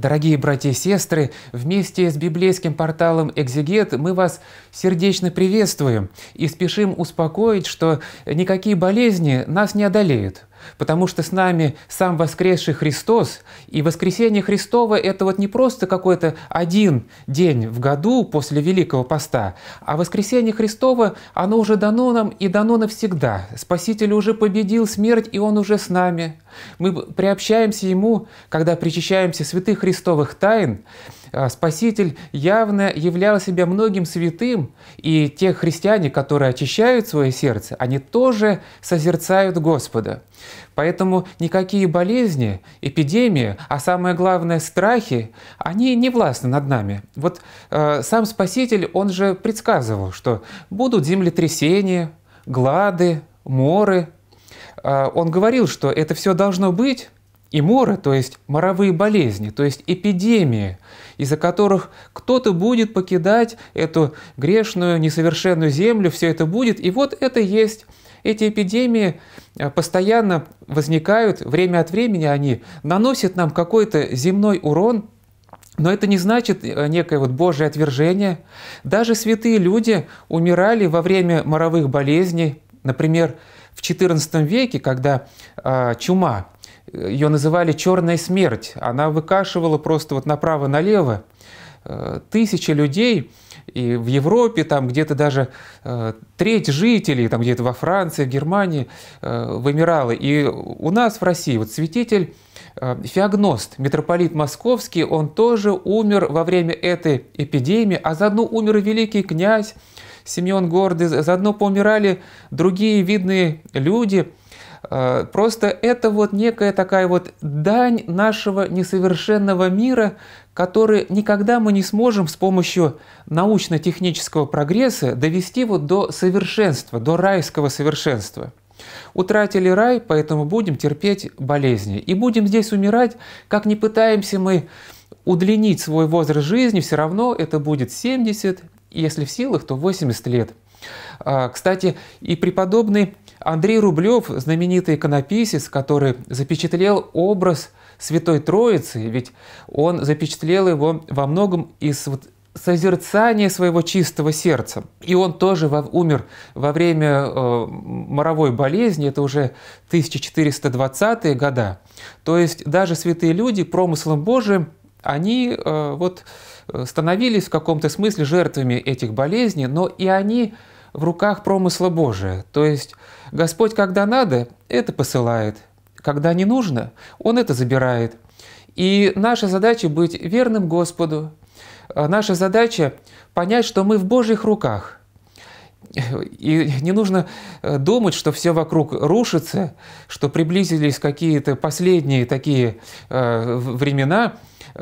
Дорогие братья и сестры, вместе с библейским порталом «Экзегет» мы вас сердечно приветствуем и спешим успокоить, что никакие болезни нас не одолеют, потому что с нами сам воскресший Христос, и воскресение Христово – это вот не просто какой-то один день в году после Великого Поста, а воскресение Христово, оно уже дано нам и дано навсегда. Спаситель уже победил смерть, и Он уже с нами. Мы приобщаемся Ему, когда причащаемся святых Христовых тайн. Спаситель явно являл себя многим святым, и те христиане, которые очищают свое сердце, они тоже созерцают Господа. Поэтому никакие болезни, эпидемии, а самое главное страхи, они не властны над нами. Вот сам Спаситель, Он же предсказывал, что будут землетрясения, глады, моры. Он говорил, что это все должно быть, и моры, то есть моровые болезни, то есть эпидемии, из-за которых кто-то будет покидать эту грешную, несовершенную землю, все это будет. И вот это есть. Эти эпидемии постоянно возникают, время от времени они наносят нам какой-то земной урон, но это не значит некое вот Божье отвержение. Даже святые люди умирали во время моровых болезней. Например, в XIV веке, когда чума, ее называли «черная смерть», она выкашивала просто вот направо-налево тысячи людей, и в Европе там где-то даже треть жителей, там где-то во Франции, в Германии вымирала. И у нас в России вот святитель Феогност, митрополит Московский, он тоже умер во время этой эпидемии, а заодно умер и великий князь Симеон Гордый, заодно поумирали другие видные люди. Просто это вот некая такая вот дань нашего несовершенного мира, который никогда мы не сможем с помощью научно-технического прогресса довести вот до совершенства, до райского совершенства. Утратили рай, поэтому будем терпеть болезни. И будем здесь умирать, как ни пытаемся мы удлинить свой возраст жизни, все равно это будет 70, если в силах, то 80 лет. Кстати, и преподобный Андрей Рублев, знаменитый иконописец, который запечатлел образ Святой Троицы, ведь он запечатлел его во многом из созерцания своего чистого сердца. И он тоже умер во время моровой болезни, это уже 1420-е годы. То есть даже святые люди промыслом Божиим, они становились в каком-то смысле жертвами этих болезней, но и они в руках промысла Божия. То есть Господь, когда надо, это посылает, когда не нужно, Он это забирает. И наша задача быть верным Господу, наша задача понять, что мы в Божьих руках. И не нужно думать, что все вокруг рушится, что приблизились какие-то последние такие времена.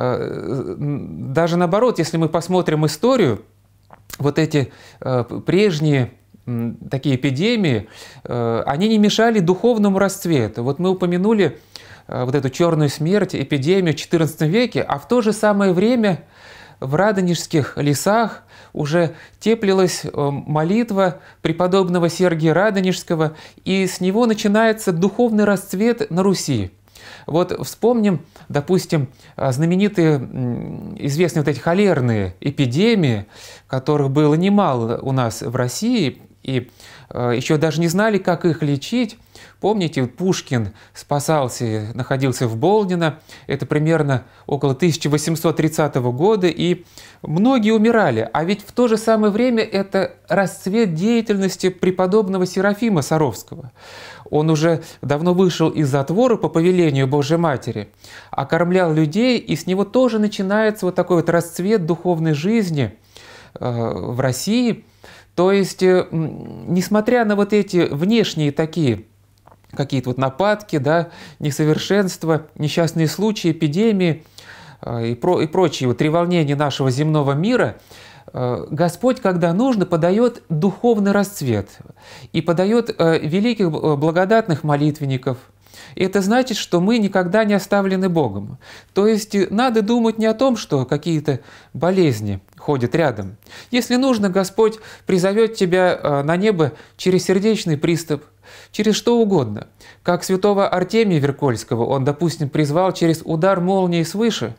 Даже наоборот, если мы посмотрим историю, вот эти прежние такие эпидемии, они не мешали духовному расцвету. Вот мы упомянули вот эту черную смерть, эпидемию в XIV веке, а в то же самое время в радонежских лесах уже теплилась молитва преподобного Сергия Радонежского, и с него начинается духовный расцвет на Руси. Вот вспомним, допустим, знаменитые, известные вот эти холерные эпидемии, которых было немало у нас в России, и еще даже не знали, как их лечить. Помните, Пушкин спасался, находился в Болдино, это примерно около 1830 года, и многие умирали. А ведь в то же самое время это расцвет деятельности преподобного Серафима Саровского. Он уже давно вышел из затвора по повелению Божьей Матери, окормлял людей, и с него тоже начинается вот такой вот расцвет духовной жизни в России. То есть, несмотря на вот эти внешние такие какие-то вот нападки, да, несовершенства, несчастные случаи, эпидемии и прочие вот треволнения нашего земного мира, Господь, когда нужно, подает духовный расцвет и подает великих благодатных молитвенников. И это значит, что мы никогда не оставлены Богом. То есть надо думать не о том, что какие-то болезни ходят рядом. Если нужно, Господь призовет тебя на небо через сердечный приступ, через что угодно. Как святого Артемия Веркольского, он, допустим, призвал через удар молнии свыше.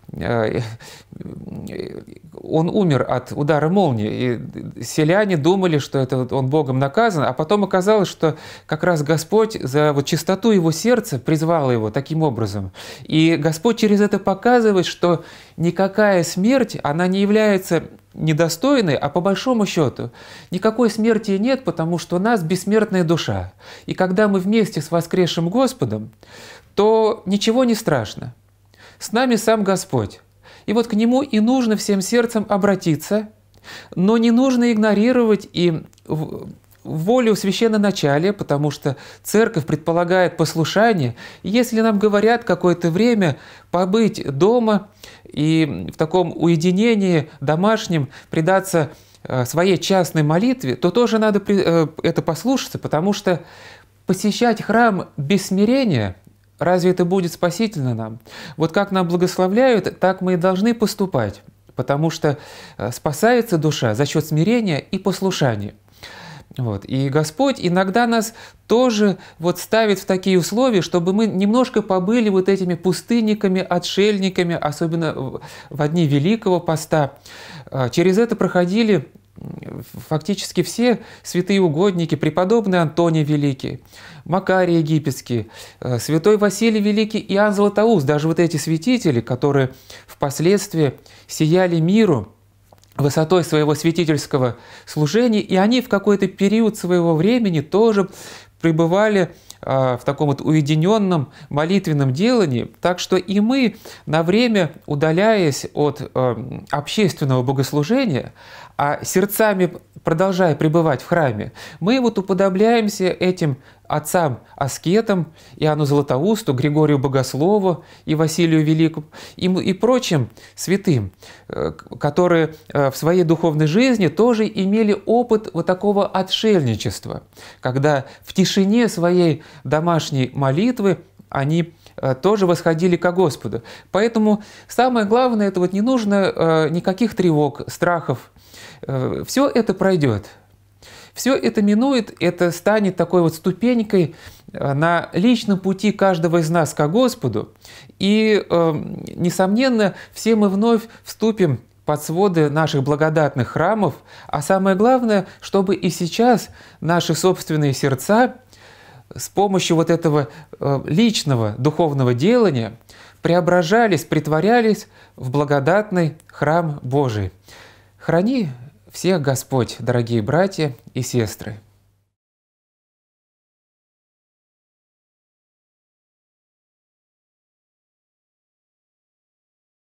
Он умер от удара молнии, и селяне думали, что это он Богом наказан, а потом оказалось, что как раз Господь за вот чистоту его сердца призвал его таким образом. И Господь через это показывает, что никакая смерть, она не является недостойной, а по большому счету никакой смерти нет, потому что у нас бессмертная душа. И когда мы вместе с воскресшим Господом, то ничего не страшно. С нами сам Господь. И вот к Нему и нужно всем сердцем обратиться, но не нужно игнорировать и волю священноначалия, потому что Церковь предполагает послушание. Если нам говорят какое-то время побыть дома и в таком уединении домашнем предаться своей частной молитве, то тоже надо это послушаться, потому что посещать храм без смирения, разве это будет спасительно нам? Вот как нам благословляют, так мы и должны поступать, потому что спасается душа за счет смирения и послушания. Вот. И Господь иногда нас тоже вот ставит в такие условия, чтобы мы немножко побыли вот этими пустынниками, отшельниками, особенно в дни Великого Поста. Через это проходили фактически все святые угодники, преподобный Антоний Великий, Макарий Египетский, святой Василий Великий, Иоанн Златоуст, даже вот эти святители, которые впоследствии сияли миру высотой своего святительского служения, и они в какой-то период своего времени тоже пребывали в таком вот уединенном молитвенном делании, так что и мы на время, удаляясь от общественного богослужения, а сердцами продолжая пребывать в храме, мы вот уподобляемся этим отцам-аскетам, Иоанну Златоусту, Григорию Богослову и Василию Великому и прочим святым, которые в своей духовной жизни тоже имели опыт вот такого отшельничества, когда в тишине своей домашней молитвы они тоже восходили ко Господу. Поэтому самое главное, это вот не нужно никаких тревог, страхов. Все это пройдет. Все это минует, это станет такой вот ступенькой на личном пути каждого из нас ко Господу. И, несомненно, все мы вновь вступим под своды наших благодатных храмов. А самое главное, чтобы и сейчас наши собственные сердца с помощью вот этого личного духовного делания преображались, притворялись в благодатный храм Божий. Храни всех Господь, дорогие братья и сестры!